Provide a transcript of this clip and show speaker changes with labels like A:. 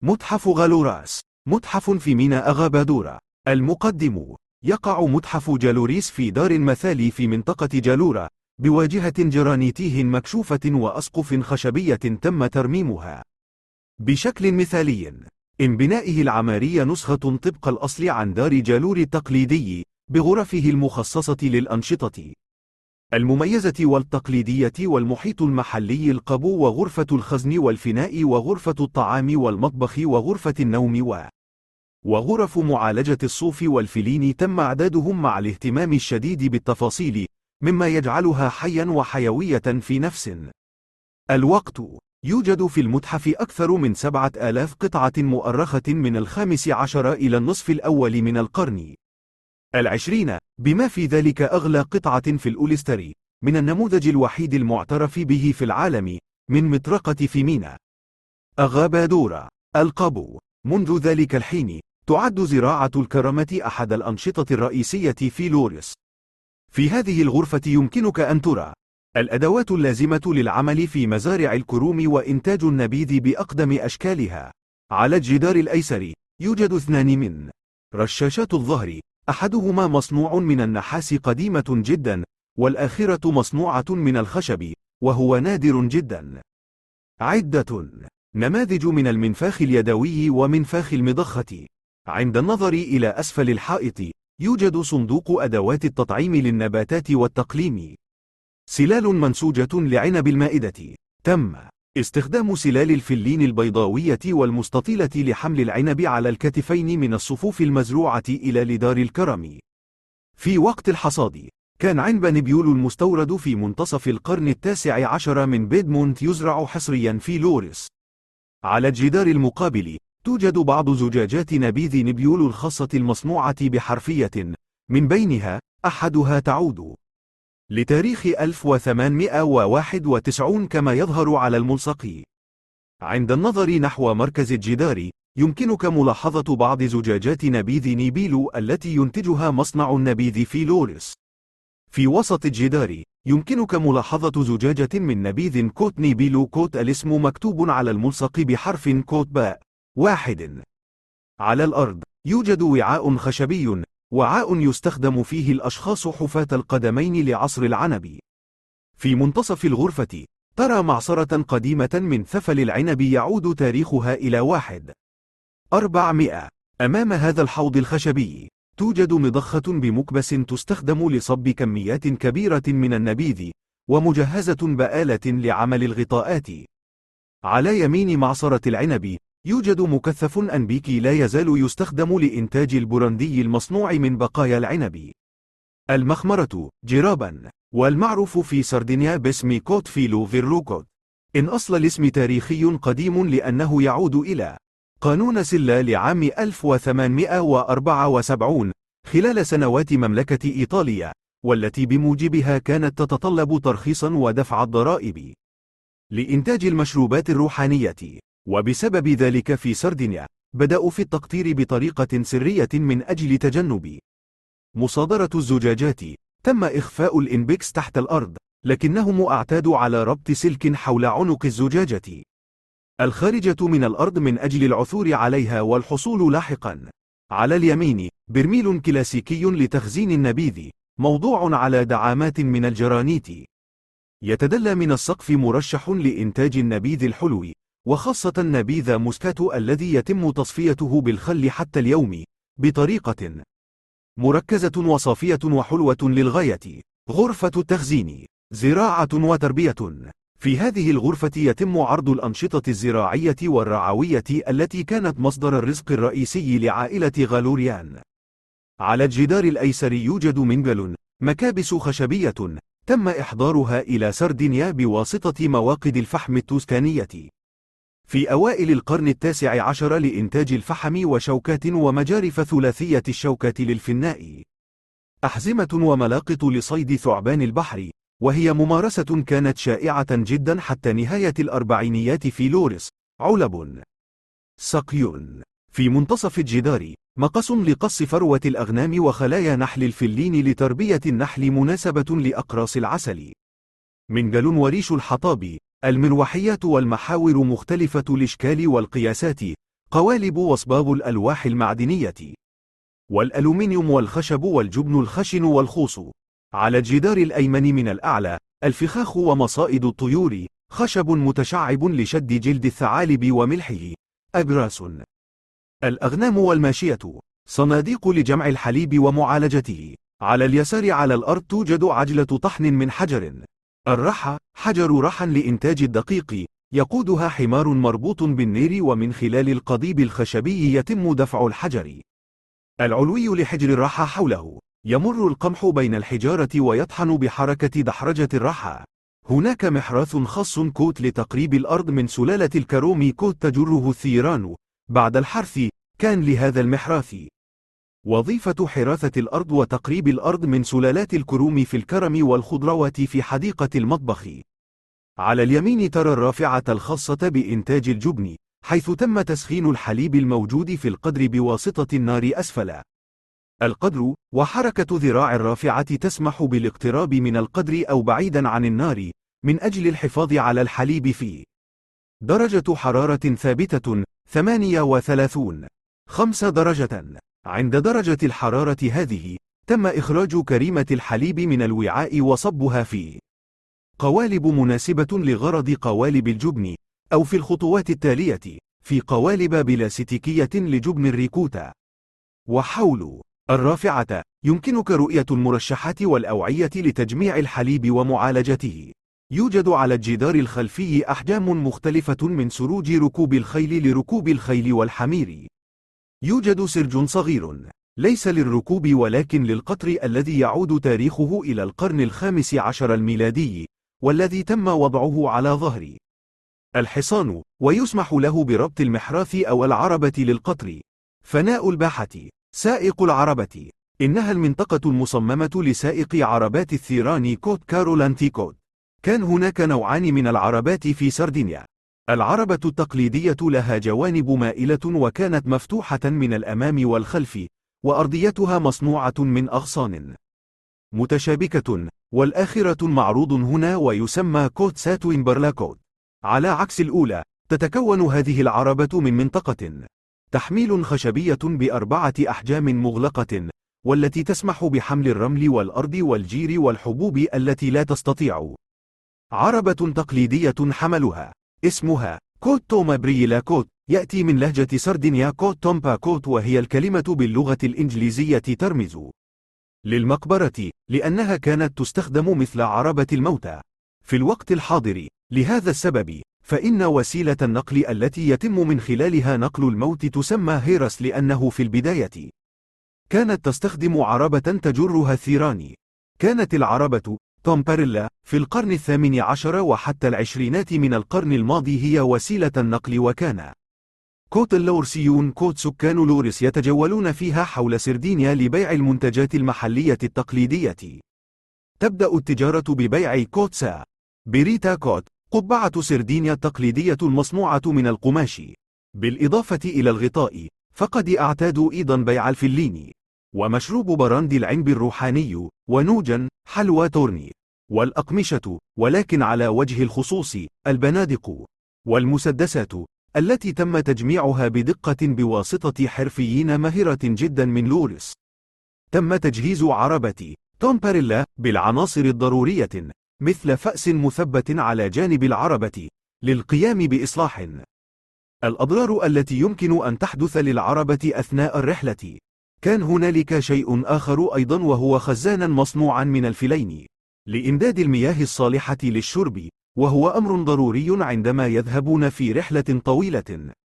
A: متحف غالوراس، متحف في ميناء أغابادورا. المقدم: يقع متحف جالوريس في دار المثالي في منطقة جالورا، بواجهة جرانيتيه مكشوفة وأسقف خشبية تم ترميمها بشكل مثالي. إن بنائه العماري نسخة طبق الأصل عن دار جالور التقليدي، بغرفه المخصصة للأنشطة المميزة والتقليدية والمحيط المحلي القبو وغرفة الخزن والفناء وغرفة الطعام والمطبخ وغرفة النوم وغرف معالجة الصوف والفلين تم إعدادهم مع الاهتمام الشديد بالتفاصيل، مما يجعلها حيا وحيوية في نفس الوقت. يوجد في المتحف أكثر من 7000 قطعة مؤرخة من 15 إلى النصف الأول من القرن 20، بما في ذلك أغلى قطعة في الأوليستري من النموذج الوحيد المعترف به في العالم من مطرقة في ميناء أغابادورا. القبو: منذ ذلك الحين تعد زراعة الكرامة أحد الأنشطة الرئيسية في لوريس. في هذه الغرفة يمكنك أن ترى الأدوات اللازمة للعمل في مزارع الكروم وإنتاج النبيذ بأقدم أشكالها. على الجدار الأيسر يوجد 2 من رشاشات الظهر، أحدهما مصنوع من النحاس قديمة جدا، والآخرة مصنوعة من الخشب، وهو نادر جدا. عدة نماذج من المنفاخ اليدوي ومنفاخ المضخة. عند النظر إلى أسفل الحائط يوجد صندوق أدوات التطعيم للنباتات والتقليم. سلال منسوجة لعنب المائدة. تم استخدام سلال الفلين البيضاوية والمستطيلة لحمل العنب على الكتفين من الصفوف المزروعة إلى لدار الكرم. في وقت الحصاد كان عنب نبيول المستورد في منتصف القرن 19 من بيدمونت يزرع حصريا في لوريس. على الجدار المقابل توجد بعض زجاجات نبيذ نبيول الخاصة المصنوعة بحرفية، من بينها أحدها تعود لتاريخ 1891 كما يظهر على الملصق. عند النظر نحو مركز الجدار يمكنك ملاحظة بعض زجاجات نبيذ نيبيلو التي ينتجها مصنع النبيذ في لوريس. في وسط الجدار يمكنك ملاحظة زجاجة من نبيذ كوت نيبيلو كوت، الاسم مكتوب على الملصق بحرف كوت باء 1. على الأرض يوجد وعاء خشبي، وعاء يستخدم فيه الأشخاص حفاة القدمين لعصر العنب. في منتصف الغرفة ترى معصرة قديمة من ثفل العنب يعود تاريخها إلى 1400. أمام هذا الحوض الخشبي توجد مضخة بمكبس تستخدم لصب كميات كبيرة من النبيذ، ومجهزة بآلة لعمل الغطاءات. على يمين معصرة العنب يوجد مكثف أنبيكي لا يزال يستخدم لإنتاج البراندي المصنوع من بقايا العنب. المخمرة جرابا، والمعروف في سردينيا باسم كوت فيلو فيروكوت. إن أصل الاسم تاريخي قديم لأنه يعود إلى قانون سلا لعام 1874 خلال سنوات مملكة إيطاليا، والتي بموجبها كانت تتطلب ترخيصا ودفع الضرائب لإنتاج المشروبات الروحانية. وبسبب ذلك في سردينيا بدأوا في التقطير بطريقة سرية من أجل تجنب مصادرة الزجاجات. تم إخفاء الإنبكس تحت الأرض، لكنهم اعتادوا على ربط سلك حول عنق الزجاجة الخارجة من الأرض من أجل العثور عليها والحصول لاحقا. على اليمين برميل كلاسيكي لتخزين النبيذ موضوع على دعامات من الجرانيت. يتدلى من السقف مرشح لإنتاج النبيذ الحلو، وخاصة نبيذ موسكاتو الذي يتم تصفيته بالخل حتى اليوم بطريقة مركزة وصافية وحلوة للغاية. غرفة التخزين زراعة وتربية. في هذه الغرفة يتم عرض الأنشطة الزراعية والرعوية التي كانت مصدر الرزق الرئيسي لعائلة غالوريان. على الجدار الأيسر يوجد منجل، مكابس خشبية تم إحضارها إلى سردينيا بواسطة مواقد الفحم التوسكانية في أوائل القرن 19 لإنتاج الفحم وشوكات ومجارف ثلاثية الشوكة للفناء. أحزمة وملاقط لصيد ثعبان البحر، وهي ممارسة كانت شائعة جدا حتى نهاية الأربعينيات في لوريس. علب سقي. في منتصف الجدار مقص لقص فروة الأغنام وخلايا نحل الفلين لتربية النحل مناسبة لأقراص العسل. منجل وريش الحطاب. المروحيات والمحاور مختلفة الإشكال والقياسات، قوالب وصباغ الألواح المعدنية، والألومنيوم والخشب والجبن الخشن والخوص. على الجدار الأيمن من الأعلى الفخاخ ومصائد الطيور، خشب متشعب لشد جلد الثعالب وملحه، أبراس. الأغنام والماشية، صناديق لجمع الحليب ومعالجته. على اليسار على الأرض توجد عجلة طحن من حجر. الرحى، حجر رحى لإنتاج الدقيق، يقودها حمار مربوط بالنير، ومن خلال القضيب الخشبي يتم دفع الحجر. العلوي لحجر الرحى حوله، يمر القمح بين الحجارة ويطحن بحركة دحرجة الرحى. هناك محراث خاص كوت لتقريب الأرض من سلالة الكرومي كوت تجره الثيران. بعد الحرث كان لهذا المحراث وظيفة حراثة الأرض وتقريب الأرض من سلالات الكروم في الكرم والخضروات في حديقة المطبخ. على اليمين ترى الرافعة الخاصة بإنتاج الجبن، حيث تم تسخين الحليب الموجود في القدر بواسطة النار أسفل. القدر وحركة ذراع الرافعة تسمح بالاقتراب من القدر أو بعيدا عن النار من أجل الحفاظ على الحليب في درجة حرارة ثابتة 38 5 درجة. عند درجة الحرارة هذه تم إخراج كريمة الحليب من الوعاء وصبها في قوالب مناسبة لغرض قوالب الجبن، أو في الخطوات التالية في قوالب بلاستيكية لجبن الريكوتا. وحول الرافعة يمكنك رؤية المرشحات والأوعية لتجميع الحليب ومعالجته. يوجد على الجدار الخلفي أحجام مختلفة من سروج ركوب الخيل لركوب الخيل والحمير. يوجد سرج صغير ليس للركوب ولكن للقطر، الذي يعود تاريخه إلى القرن الخامس عشر الميلادي، والذي تم وضعه على ظهر الحصان، ويسمح له بربط المحراث أو العربة للقطر. فناء الباحة، سائق العربة، إنها المنطقة المصممة لسائق عربات الثيران كوت كارولانتي كوت. كان هناك نوعان من العربات في سردينيا. العربة التقليدية لها جوانب مائلة وكانت مفتوحة من الأمام والخلف، وأرضيتها مصنوعة من أغصان متشابكة، والآخرة معروض هنا ويسمى كوت ساتوين برلاكوت. على عكس الأولى تتكون هذه العربة من منطقة تحميل خشبية بأربعة أحجام مغلقة، والتي تسمح بحمل الرمل والأرض والجير والحبوب التي لا تستطيع عربة تقليدية حملها. اسمها كوت توما بريلا كوت يأتي من لهجة سردينيا كوت تومبا كوت، وهي الكلمة باللغة الإنجليزية ترمز للمقبرة، لأنها كانت تستخدم مثل عربة الموتى في الوقت الحاضر. لهذا السبب فإن وسيلة النقل التي يتم من خلالها نقل الموت تسمى هيرس، لأنه في البداية كانت تستخدم عربة تجرها الثيران. كانت العربة تومباريلا في القرن الثامن عشر وحتى العشرينات من القرن الماضي هي وسيلة النقل، وكان كوت اللورسيون كوت سكان لوريس يتجولون فيها حول سردينيا لبيع المنتجات المحلية التقليدية. تبدأ التجارة ببيع كوت سا بريتا كوت، قبعة سردينيا التقليدية المصنوعة من القماش، بالإضافة إلى الغطاء. فقد اعتادوا أيضا بيع الفلين، ومشروب براندي العنب الروحاني، ونوجا حلوى تورني، والأقمشة، ولكن على وجه الخصوص البنادق والمسدسات التي تم تجميعها بدقة بواسطة حرفيين ماهرة جدا من لوريس. تم تجهيز عربة تومباريلا بالعناصر الضرورية، مثل فأس مثبت على جانب العربة للقيام بإصلاح الأضرار التي يمكن أن تحدث للعربة أثناء الرحلة. كان هنالك شيء آخر أيضا، وهو خزانا مصنوعا من الفلين لإمداد المياه الصالحة للشرب، وهو أمر ضروري عندما يذهبون في رحلة طويلة.